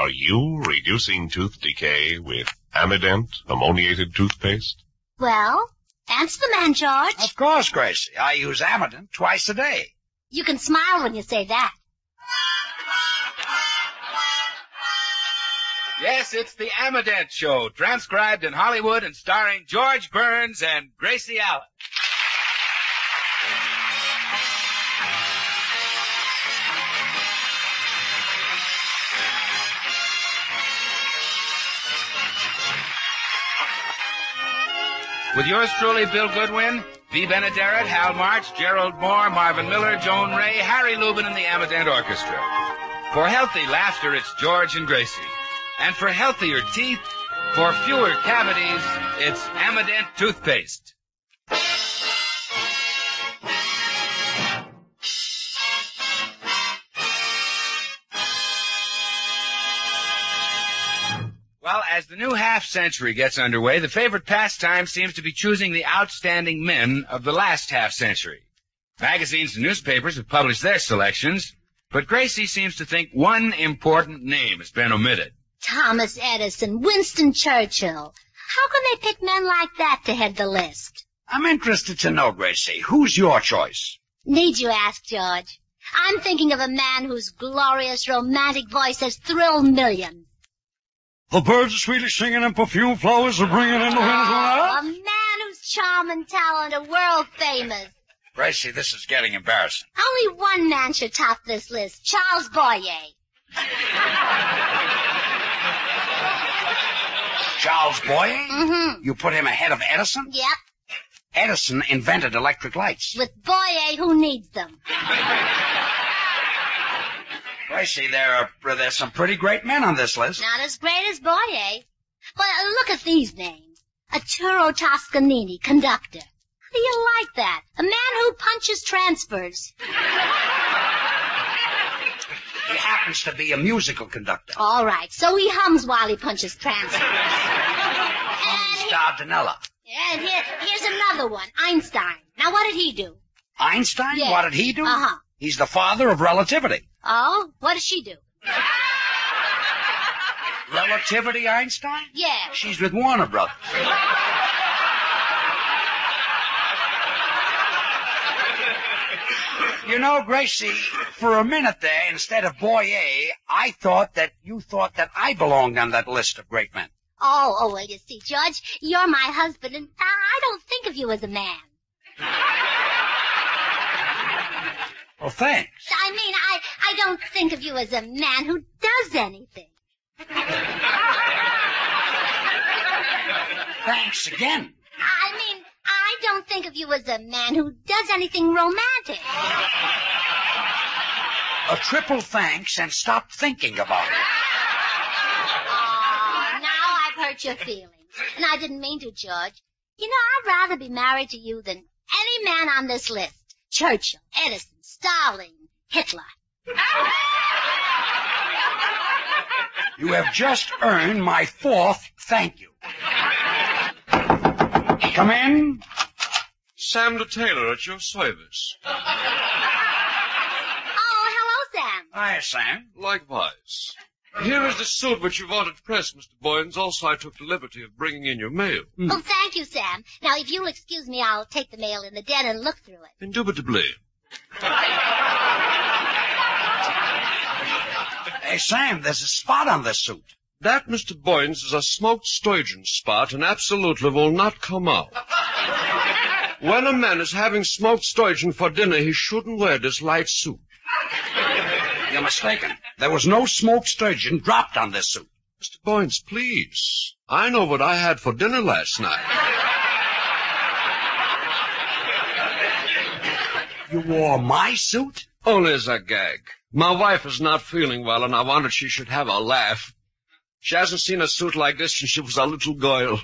Are you reducing tooth decay with Amident ammoniated toothpaste? Well, answer the man, George. Of course, Gracie. I use Amident twice a day. You can smile when you say that. Yes, it's the Amident Show, transcribed in Hollywood and starring George Burns and Gracie Allen. With yours truly, Bill Goodwin, V. Benaderet, Hal March, Gerald Moore, Marvin Miller, Joan Ray, Harry Lubin, and the Amident Orchestra. For healthy laughter, it's George and Gracie. And for healthier teeth, for fewer cavities, it's Amident toothpaste. Well, as the new half-century gets underway, the favorite pastime seems to be choosing the outstanding men of the last half-century. Magazines and newspapers have published their selections, but Gracie seems to think one important name has been omitted. Thomas Edison, Winston Churchill. How can they pick men like that to head the list? I'm interested to know, Gracie, who's your choice? Need you ask, George? I'm thinking of a man whose glorious romantic voice has thrilled millions. The birds are sweetly singing and perfume flowers are bringing in the wind. A man whose charm and talent are world famous. Gracie, this is getting embarrassing. Only one man should top this list, Charles Boyer. Charles Boyer? Mm-hmm. You put him ahead of Edison? Yep. Edison invented electric lights. With Boyer, who needs them? Gracie, there's some pretty great men on this list. Not as great as Boyer. But look at these names. Arturo Toscanini, conductor. How do you like that? A man who punches transfers. He happens to be a musical conductor. All right, so he hums while he punches transfers. Dardanella. And here's another one, Einstein. Now, what did he do? Einstein? Yeah. What did he do? Uh-huh. He's the father of relativity. Oh, what does she do? Relativity Einstein? Yeah. She's with Warner Brothers. You know, Gracie, for a minute there, instead of Boyer, I thought that you thought that I belonged on that list of great men. Oh, well, you see, George, you're my husband, and I don't think of you as a man. Well, thanks. I mean, I don't think of you as a man who does anything. Thanks again. I mean, I don't think of you as a man who does anything romantic. A triple thanks and stop thinking about it. Oh, now I've hurt your feelings. And I didn't mean to, George. You know, I'd rather be married to you than any man on this list. Churchill, Edison, Stalin, Hitler. You have just earned my fourth thank you. Come in. Sam the tailor at your service. Oh, hello, Sam. Hi, Sam. Likewise. Here is the suit which you wanted pressed, Mr. Boyens. Also, I took the liberty of bringing in your mail. Oh, thank you, Sam. Now, if you'll excuse me, I'll take the mail in the den and look through it. Indubitably. Hey, Sam, there's a spot on this suit. That, Mr. Boyens, is a smoked sturgeon spot and absolutely will not come out. When a man is having smoked sturgeon for dinner, he shouldn't wear this light suit. You're mistaken. There was no smoked sturgeon dropped on this suit. Mr. Boyens, please. I know what I had for dinner last night. You wore my suit? Only as a gag. My wife is not feeling well, and I wanted she should have a laugh. She hasn't seen a suit like this since she was a little girl.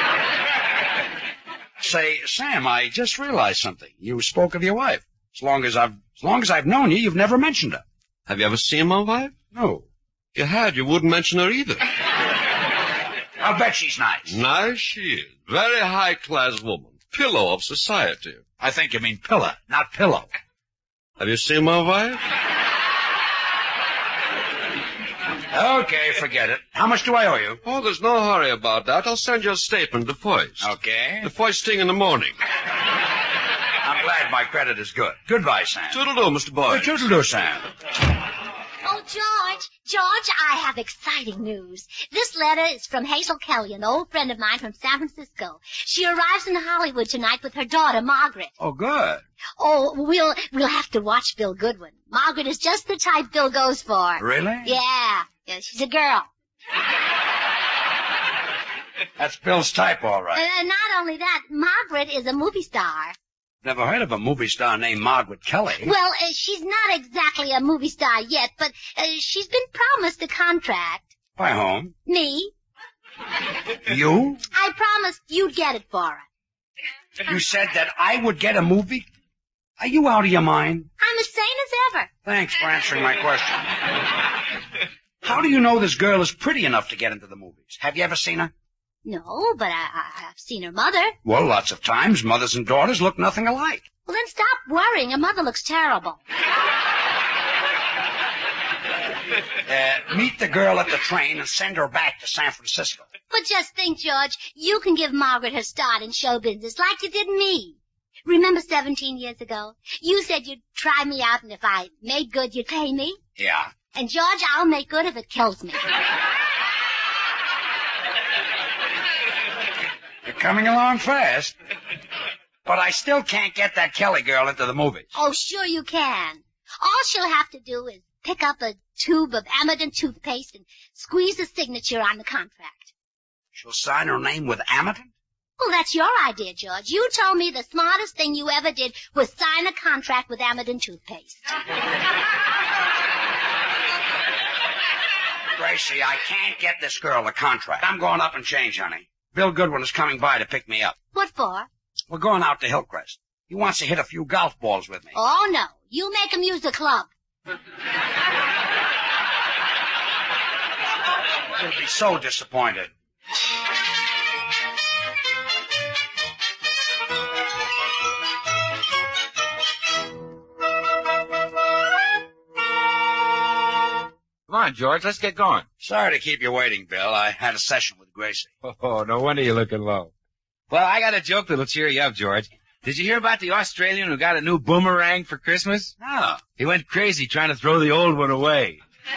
Say, Sam, I just realized something. You spoke of your wife. As long as I've known you, you've never mentioned her. Have you ever seen my wife? No. If you had, you wouldn't mention her either. I'll bet she's nice. Nice she is. Very high-class woman. Pillow of society. I think you mean pillar, not pillow. Have you seen my wife? Okay, forget it. How much do I owe you? Oh, there's no hurry about that. I'll send you a statement the first. Okay. The first thing in the morning. I'm glad my credit is good. Goodbye, Sam. Toodle-doo, Mr. Boyd. Toodle-doo, Sam. Oh, George, I have exciting news. This letter is from Hazel Kelly, an old friend of mine from San Francisco. She arrives in Hollywood tonight with her daughter, Margaret. Oh, good. Oh, we'll have to watch Bill Goodwin. Margaret is just the type Bill goes for. Really? Yeah, she's a girl. That's Bill's type, all right. And not only that, Margaret is a movie star. Never heard of a movie star named Margaret Kelly. Well, she's not exactly a movie star yet, but she's been promised a contract. By whom? Me. You? I promised you'd get it for her. You said that I would get a movie? Are you out of your mind? I'm as sane as ever. Thanks for answering my question. How do you know this girl is pretty enough to get into the movies? Have you ever seen her? No, but I've seen her mother. Well, lots of times mothers and daughters look nothing alike. Well, then stop worrying. Her mother looks terrible. Meet the girl at the train and send her back to San Francisco. But just think, George, you can give Margaret her start in show business like you did me. Remember 17 years ago? You said you'd try me out, and if I made good, you'd pay me? Yeah. And, George, I'll make good if it kills me. You're coming along fast. But I still can't get that Kelly girl into the movies. Oh, sure you can. All she'll have to do is pick up a tube of Amidon toothpaste and squeeze a signature on the contract. She'll sign her name with Amidon? Well, that's your idea, George. You told me the smartest thing you ever did was sign a contract with Amidon toothpaste. Gracie, I can't get this girl a contract. I'm going up and change, honey. Bill Goodwin is coming by to pick me up. What for? We're going out to Hillcrest. He wants to hit a few golf balls with me. Oh, no. You make him use the club. He'll be so disappointed. Come on, George, let's get going. Sorry to keep you waiting, Bill. I had a session with Gracie. Oh, no wonder you're looking low. Well, I got a joke that'll cheer you up, George. Did you hear about the Australian who got a new boomerang for Christmas? No. He went crazy trying to throw the old one away.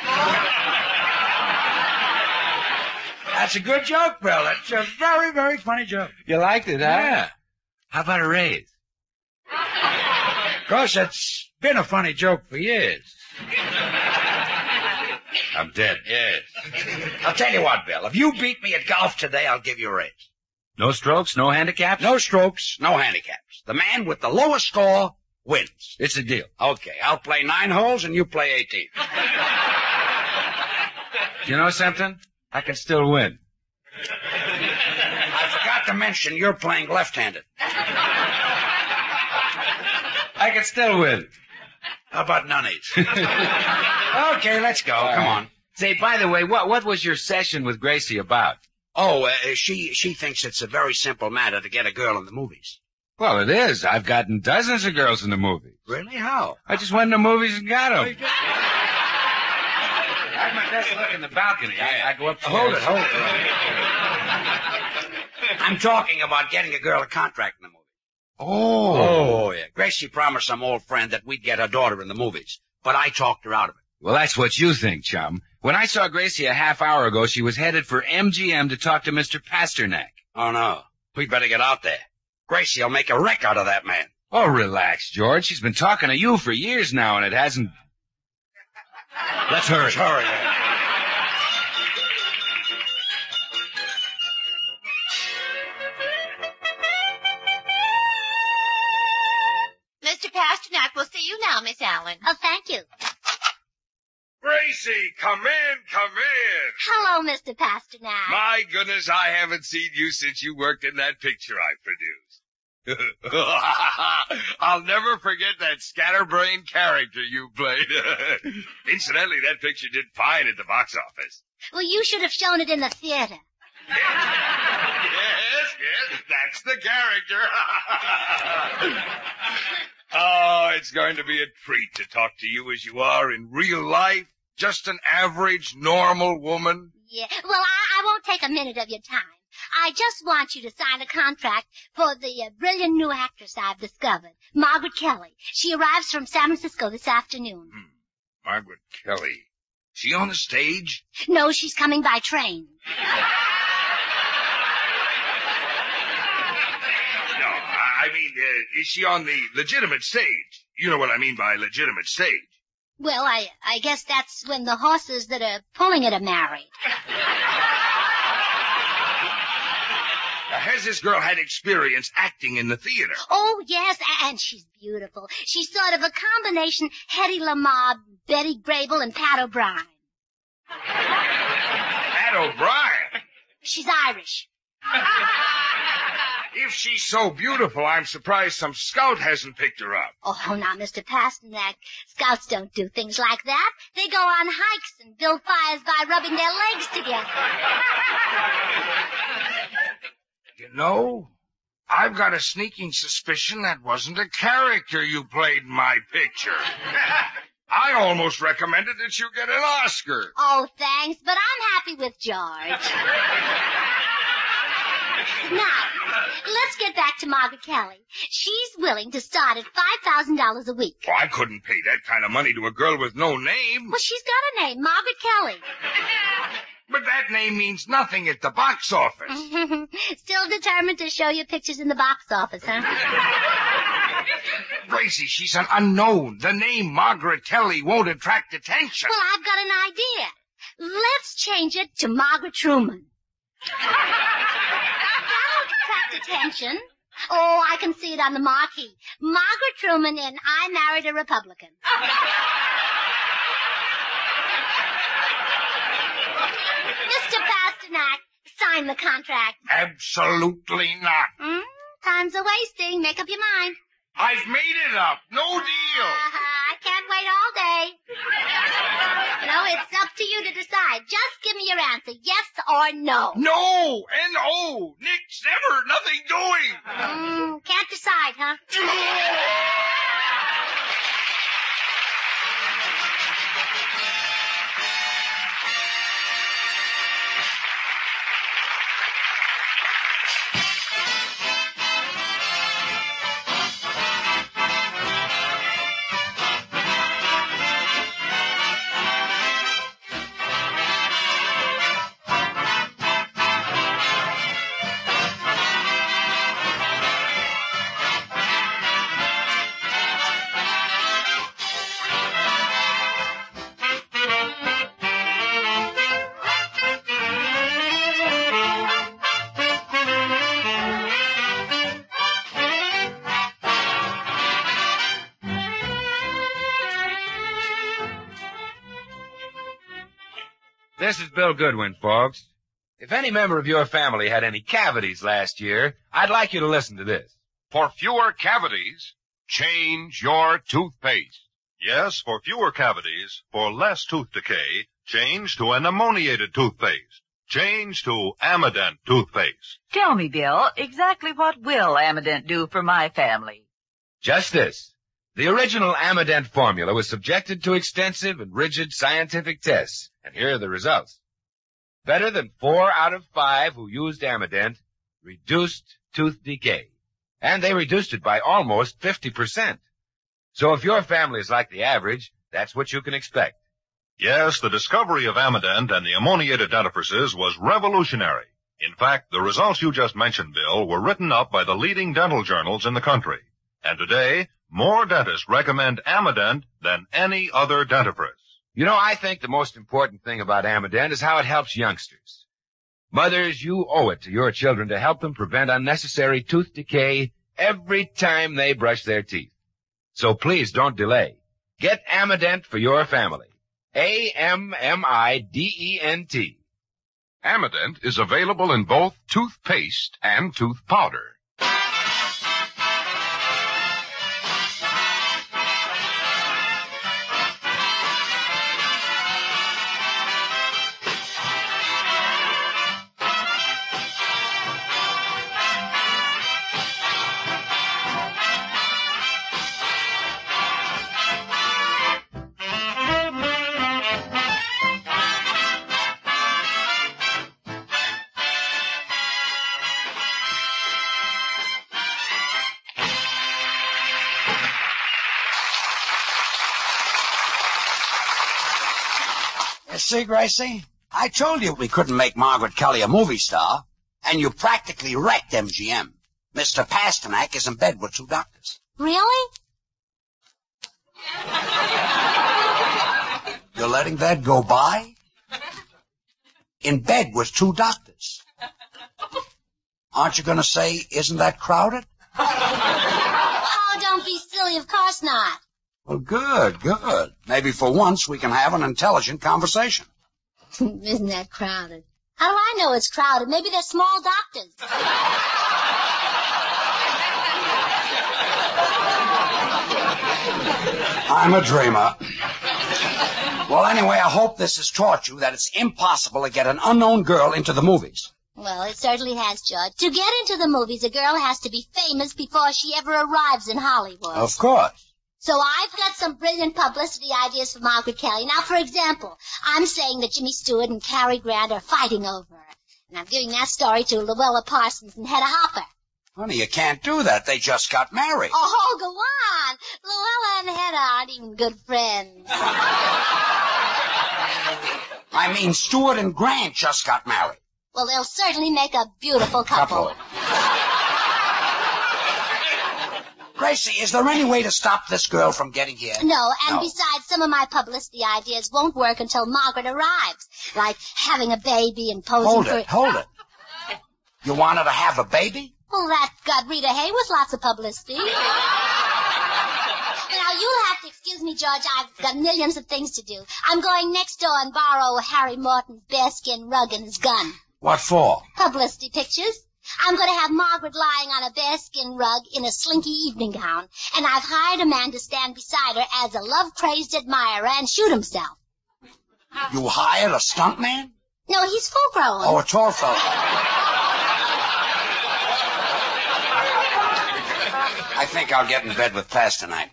That's a good joke, Bill. That's a very, very funny joke. You liked it, huh? Yeah. How about a raise? Of course, it's been a funny joke for years. I'm dead. Yes. I'll tell you what, Bill. If you beat me at golf today, I'll give you a raise. No strokes, no handicaps? No strokes, no handicaps. The man with the lowest score wins. It's a deal. Okay, I'll play 9 holes and you play 18. You know something? I can still win. I forgot to mention you're playing left-handed. I can still win. How about nunnies? Okay, let's go. Come on. Say, by the way, what was your session with Gracie about? Oh, she thinks it's a very simple matter to get a girl in the movies. Well, it is. I've gotten dozens of girls in the movies. Really? How? I just went in the movies and got them. I have my best look in the balcony. I go up to Hold it. I'm talking about getting a girl a contract in the movie. Oh, yeah. Gracie promised some old friend that we'd get her daughter in the movies, but I talked her out of it. Well, that's what you think, chum. When I saw Gracie a half hour ago, she was headed for MGM to talk to Mr. Pasternak. Oh, no. We'd better get out there. Gracie will make a wreck out of that man. Oh, relax, George. She's been talking to you for years now, and it hasn't... Let's hurry. Mr. Pasternak will see you now, Miss Allen. Oh, thank you. Gracie, come in. Hello, Mr. Pasternak. My goodness, I haven't seen you since you worked in that picture I produced. I'll never forget that scatterbrain character you played. Incidentally, that picture did fine at the box office. Well, you should have shown it in the theater. Yes, that's the character. Oh, it's going to be a treat to talk to you as you are in real life Just an average, normal woman? Yeah, well, I won't take a minute of your time. I just want you to sign a contract for the brilliant new actress I've discovered, Margaret Kelly. She arrives from San Francisco this afternoon. Margaret Kelly. She on the stage? No, she's coming by train. No, I mean, is she on the legitimate stage? You know what I mean by legitimate stage. Well, I guess that's when the horses that are pulling it are married. Has this girl had experience acting in the theater? Oh, yes, and she's beautiful. She's sort of a combination Hedy Lamarr, Betty Grable, and Pat O'Brien. Pat O'Brien? She's Irish. If she's so beautiful, I'm surprised some scout hasn't picked her up. Oh, now, Mr. Pasternak, scouts don't do things like that. They go on hikes and build fires by rubbing their legs together. You know, I've got a sneaking suspicion that wasn't a character you played in my picture. I almost recommended that you get an Oscar. Oh, thanks, but I'm happy with George. Now, let's get back to Margaret Kelly. She's willing to start at $5,000 a week. Well, I couldn't pay that kind of money to a girl with no name. Well, she's got a name, Margaret Kelly. But that name means nothing at the box office. Still determined to show your pictures in the box office, huh? Gracie, she's an unknown. The name Margaret Kelly won't attract attention. Well, I've got an idea. Let's change it to Margaret Truman. That'll attract attention. Oh, I can see it on the marquee. Margaret Truman in I Married a Republican. Mr. Pasternak, sign the contract. Absolutely not. Time's a-wasting. Make up your mind. I've made it up. No deal. I can't wait all day. It's up to you to decide. Just give me your answer, yes or no. No, N-O. Nix, never, nothing doing. Can't decide, huh? This is Bill Goodwin, folks. If any member of your family had any cavities last year, I'd like you to listen to this. For fewer cavities, change your toothpaste. Yes, for fewer cavities, for less tooth decay, change to an ammoniated toothpaste. Change to Amident toothpaste. Tell me, Bill, exactly what will Amident do for my family? Just this. The original Amident formula was subjected to extensive and rigid scientific tests, and here are the results. Better than 4 out of 5 who used Amident reduced tooth decay, and they reduced it by almost 50%. So if your family is like the average, that's what you can expect. Yes, the discovery of Amident and the ammoniated dentifrices was revolutionary. In fact, the results you just mentioned, Bill, were written up by the leading dental journals in the country. And today, more dentists recommend Amident than any other dentifrice. You know, I think the most important thing about Amident is how it helps youngsters. Mothers, you owe it to your children to help them prevent unnecessary tooth decay every time they brush their teeth. So please don't delay. Get Amident for your family. A-M-M-I-D-E-N-T. Amident is available in both toothpaste and tooth powder. See, Gracie? I told you we couldn't make Margaret Kelly a movie star, and you practically wrecked MGM. Mr. Pasternak is in bed with 2 doctors. Really? You're letting that go by? In bed with 2 doctors. Aren't you going to say, isn't that crowded? Oh, don't be silly. Of course not. Well, good. Maybe for once we can have an intelligent conversation. Isn't that crowded? How do I know it's crowded? Maybe they're small doctors. I'm a dreamer. Well, anyway, I hope this has taught you that it's impossible to get an unknown girl into the movies. Well, it certainly has, George. To get into the movies, a girl has to be famous before she ever arrives in Hollywood. Of course. So I've got some brilliant publicity ideas for Margaret Kelly. Now, for example, I'm saying that Jimmy Stewart and Cary Grant are fighting over her. And I'm giving that story to Luella Parsons and Hedda Hopper. Honey, you can't do that. They just got married. Oh, go on. Luella and Hedda aren't even good friends. I mean, Stewart and Grant just got married. Well, they'll certainly make a beautiful couple. Gracie, is there any way to stop this girl from getting here? No, and besides, some of my publicity ideas won't work until Margaret arrives. Like having a baby and posing for... Hold it. You want her to have a baby? Well, that got Rita Hayworth lots of publicity. Now, you'll have to excuse me, George. I've got millions of things to do. I'm going next door and borrow Harry Morton's bearskin rug and his gun. What for? Publicity pictures. I'm going to have Margaret lying on a bearskin rug in a slinky evening gown, and I've hired a man to stand beside her as a love-crazed admirer and shoot himself. You hired a stuntman? No, he's full-grown. Oh, a tall fellow. I think I'll get in bed with Pasternak.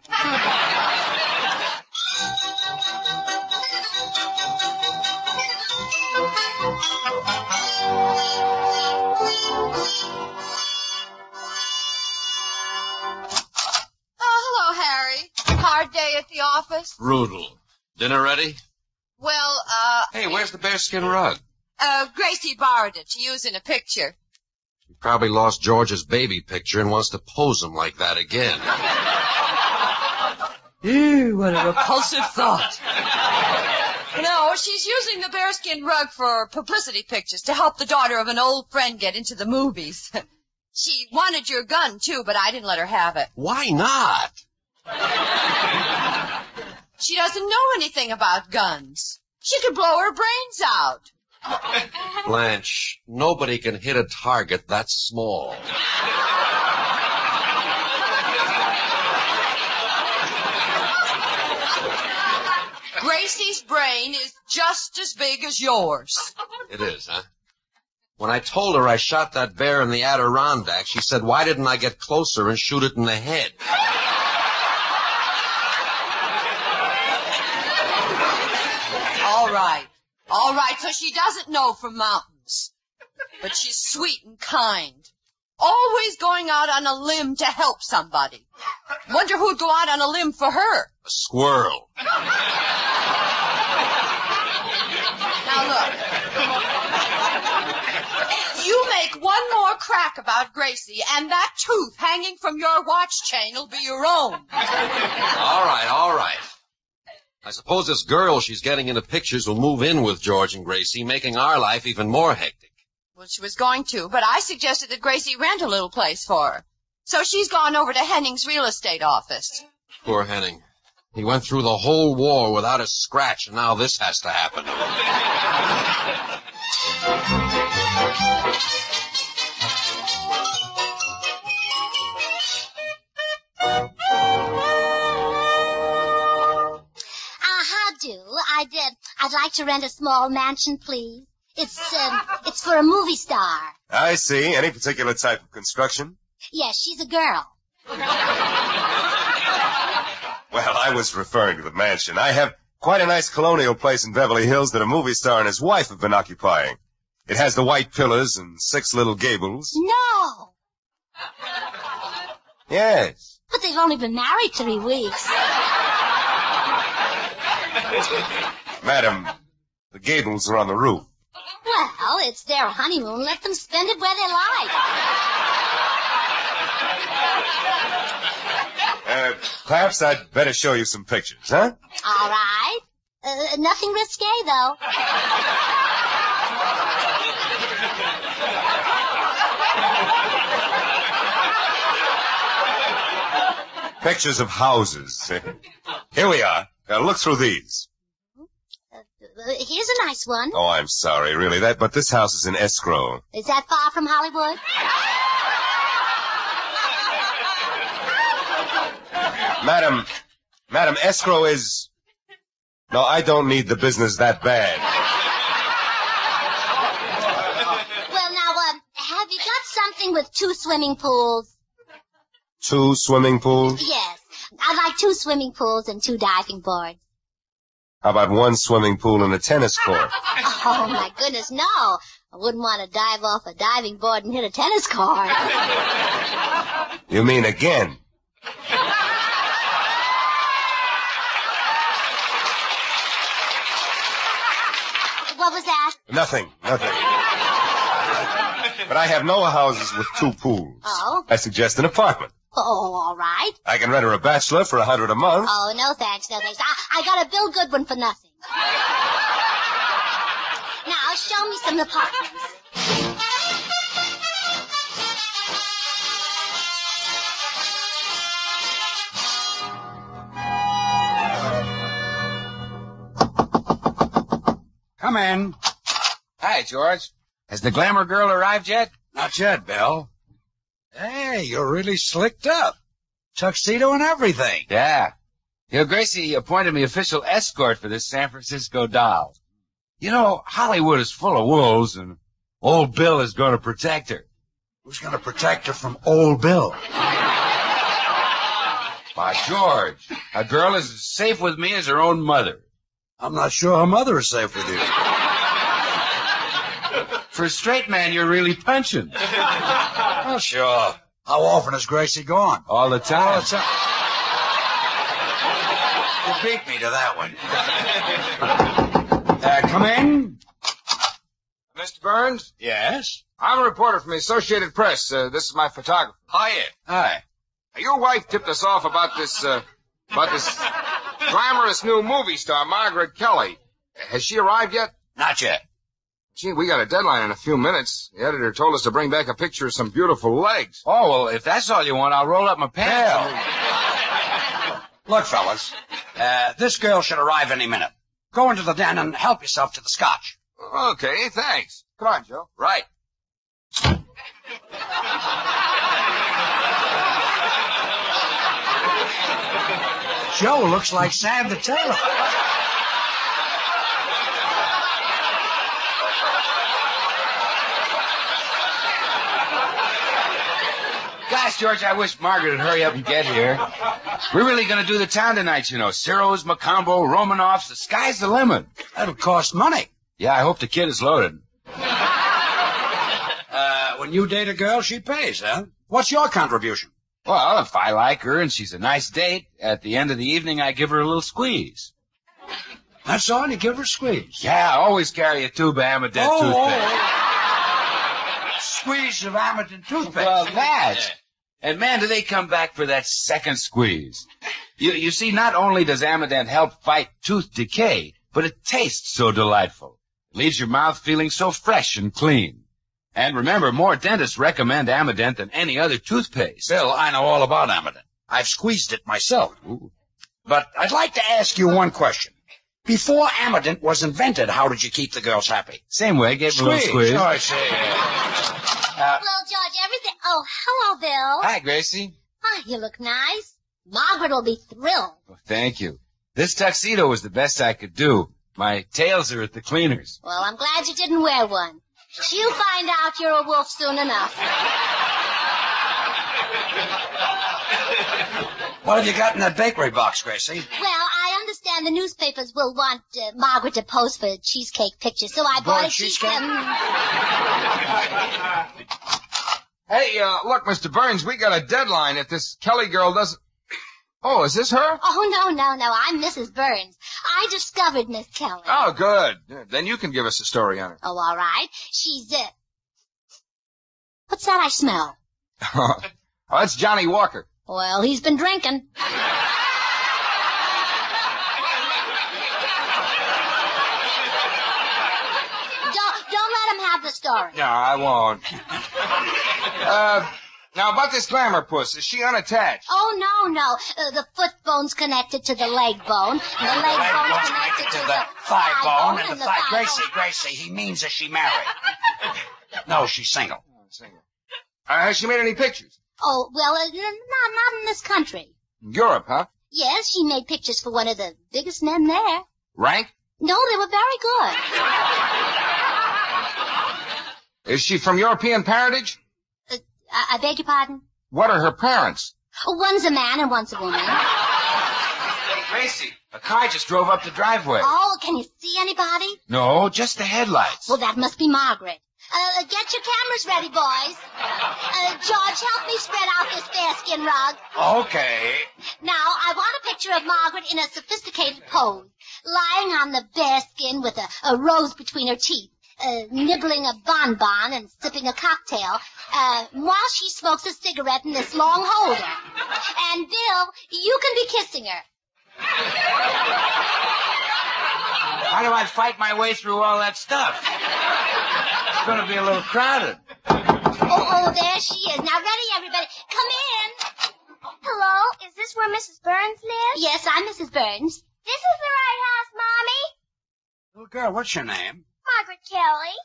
Hard day at the office? Brutal. Dinner ready? Well, Hey, where's the bearskin rug? Gracie borrowed it to use in a picture. He probably lost George's baby picture and wants to pose him like that again. Ew, what a repulsive thought. No, she's using the bearskin rug for publicity pictures to help the daughter of an old friend get into the movies. She wanted your gun, too, but I didn't let her have it. Why not? She doesn't know anything about guns. She could blow her brains out. Blanche, nobody can hit a target that small. Gracie's brain is just as big as yours. It is, huh? When I told her I shot that bear in the Adirondack, she said, why didn't I get closer and shoot it in the head? All right, so she doesn't know from mountains. But she's sweet and kind. Always going out on a limb to help somebody. Wonder who'd go out on a limb for her. A squirrel. Now look. You make one more crack about Gracie, and that tooth hanging from your watch chain will be your own. All right. I suppose this girl she's getting into pictures will move in with George and Gracie, making our life even more hectic. Well, she was going to, but I suggested that Gracie rent a little place for her. So she's gone over to Henning's real estate office. Poor Henning. He went through the whole war without a scratch, and now this has to happen. I'd like to rent a small mansion, please. It's for a movie star. I see. Any particular type of construction? Yes, she's a girl. Well, I was referring to the mansion. I have quite a nice colonial place in Beverly Hills that a movie star and his wife have been occupying. It has the white pillars and 6 little gables. No! Yes. But they've only been married 3 weeks. Madam, The gables are on the roof. Well, it's their honeymoon. Let them spend it where they like. Perhaps I'd better show you some pictures, huh? All right. Nothing risque, though. Pictures of houses. Here we are. Look through these. Here's a nice one. Oh, I'm sorry, really. But this house is in escrow. Is that far from Hollywood? Madam, escrow is... No, I don't need the business that bad. Well, now, have you got something with 2 swimming pools? 2 swimming pools? Yes. I'd like 2 swimming pools and 2 diving boards. How about 1 swimming pool and a tennis court? Oh, my goodness, no. I wouldn't want to dive off a diving board and hit a tennis court. You mean again? What was that? Nothing. But I have no houses with 2 pools. Oh? I suggest an apartment. Oh, all right. I can rent her a bachelor for $100 a month. Oh, no thanks. I got a Bill Goodwin for nothing. Now, show me some apartments. Come in. Hi, George. Has the glamour girl arrived yet? Not yet, Bill. Hey, you're really slicked up. Tuxedo and everything. Yeah. Gracie appointed me official escort for this San Francisco doll. You know, Hollywood is full of wolves, and old Bill is going to protect her. Who's going to protect her from old Bill? By George, a girl is as safe with me as her own mother. I'm not sure her mother is safe with you. For a straight man, you're really punching. Well, sure. How often has Gracie gone? All the time. All the time. You beat me to that one. Come in. Mr. Burns? Yes? I'm a reporter from the Associated Press. This is my photographer. Hiya. Hi. Your wife tipped us off about this glamorous new movie star, Margaret Kelly. Has she arrived yet? Not yet. Gee, we got a deadline in a few minutes. The editor told us to bring back a picture of some beautiful legs. Oh, well, if that's all you want, I'll roll up my pants. Look, fellas, this girl should arrive any minute. Go into the den and help yourself to the scotch. Okay, thanks. Come on, Joe. Right. Joe looks like Sam the Tailor. Gosh, George, I wish Margaret would hurry up and get here. We're really going to do the town tonight, you know. Ciro's, Macombo, Romanoff's, the sky's the limit. That'll cost money. Yeah, I hope the kid is loaded. When you date a girl, she pays, huh? What's your contribution? Well, if I like her and she's a nice date, at the end of the evening I give her a little squeeze. That's all? You give her a squeeze? Yeah, I always carry a tube of Amadent toothpaste. Squeeze of Amadent toothpaste. Well, that. And man, do they come back for that second squeeze. You see, not only does Amadent help fight tooth decay, but it tastes so delightful. It leaves your mouth feeling so fresh and clean. And remember, more dentists recommend Amadent than any other toothpaste. Bill, I know all about Amadent. I've squeezed it myself. Ooh. But I'd like to ask you one question. Before Amadent was invented, how did you keep the girls happy? Same way, gave them a little squeeze. Oh, I see. Well, George, everything... Oh, hello, Bill. Hi, Gracie. Oh, you look nice. Margaret will be thrilled. Oh, thank you. This tuxedo was the best I could do. My tails are at the cleaners. Well, I'm glad you didn't wear one. She'll find out you're a wolf soon enough. What have you got in that bakery box, Gracie? Well, I understand the newspapers will want Margaret to pose for cheesecake pictures, so I bought a cheesecake. Hey, look, Mr. Burns, we got a deadline if this Kelly girl doesn't... Oh, is this her? Oh, no. I'm Mrs. Burns. I discovered Miss Kelly. Oh, good. Then you can give us a story on her. Oh, all right. She's it. What's that I smell? Oh, that's Johnny Walker. Well, he's been drinking. Don't let him have the story. No, I won't. Now, about this glamour puss, is she unattached? Oh, no. The foot bone's connected to the leg bone, and the leg bone's connected to the thigh bone, and the thigh. Gracie, he means, is she married? No, she's single. Oh, single. Has she made any pictures? Oh, well, not in this country. Europe, huh? Yes, she made pictures for one of the biggest men there. Rank? No, they were very good. Is she from European parentage? I beg your pardon? What are her parents? One's a man and one's a woman. Gracie, a car just drove up the driveway. Oh, can you see anybody? No, just the headlights. Well, that must be Margaret. Get your cameras ready, boys. George, help me spread out this bearskin rug. Okay. Now, I want a picture of Margaret in a sophisticated pose, lying on the bearskin with a rose between her teeth, nibbling a bonbon and sipping a cocktail, while she smokes a cigarette in this long holder. And, Bill, you can be kissing her. How do I fight my way through all that stuff? It's going to be a little crowded. Oh, there she is. Now, ready, everybody. Come in. Hello, is this where Mrs. Burns lives? Yes, I'm Mrs. Burns. This is the right house, Mommy. Little girl, what's your name? Margaret Kelly.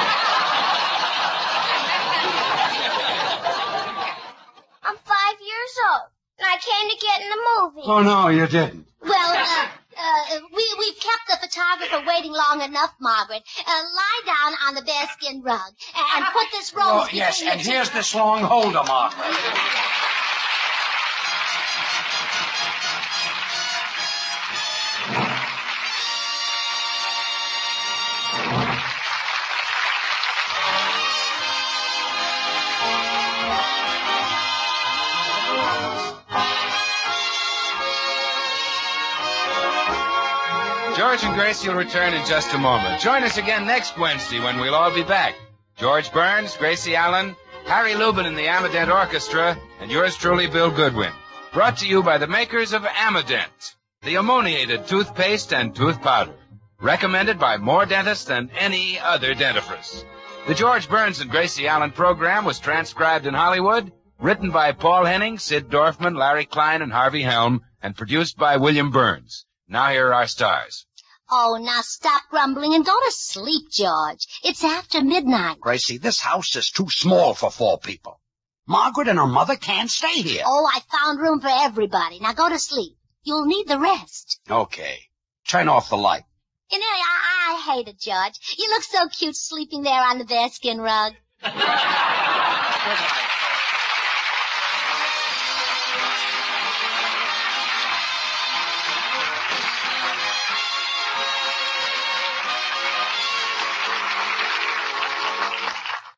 I'm 5 years old, and I came to get in the movie. Oh, no, you didn't. Well, we've kept the photographer waiting long enough, Margaret. Lie down on the bearskin rug and put this rose Oh, between yes, your and teeth. here's this long holder, Margaret. George and Gracie will return in just a moment. Join us again next Wednesday when we'll all be back. George Burns, Gracie Allen, Harry Lubin and the Amadent Orchestra, and yours truly, Bill Goodwin. Brought to you by the makers of Amadent, the ammoniated toothpaste and tooth powder. Recommended by more dentists than any other dentifrice. The George Burns and Gracie Allen program was transcribed in Hollywood, written by Paul Henning, Sid Dorfman, Larry Klein, and Harvey Helm, and produced by William Burns. Now here are our stars. Oh, now stop grumbling and go to sleep, George. It's after midnight. Gracie, this house is too small for 4 people. Margaret and her mother can't stay here. Oh, I found room for everybody. Now go to sleep. You'll need the rest. Okay. Turn off the light. You know, I hate it, George. You look so cute sleeping there on the bearskin rug. Good night.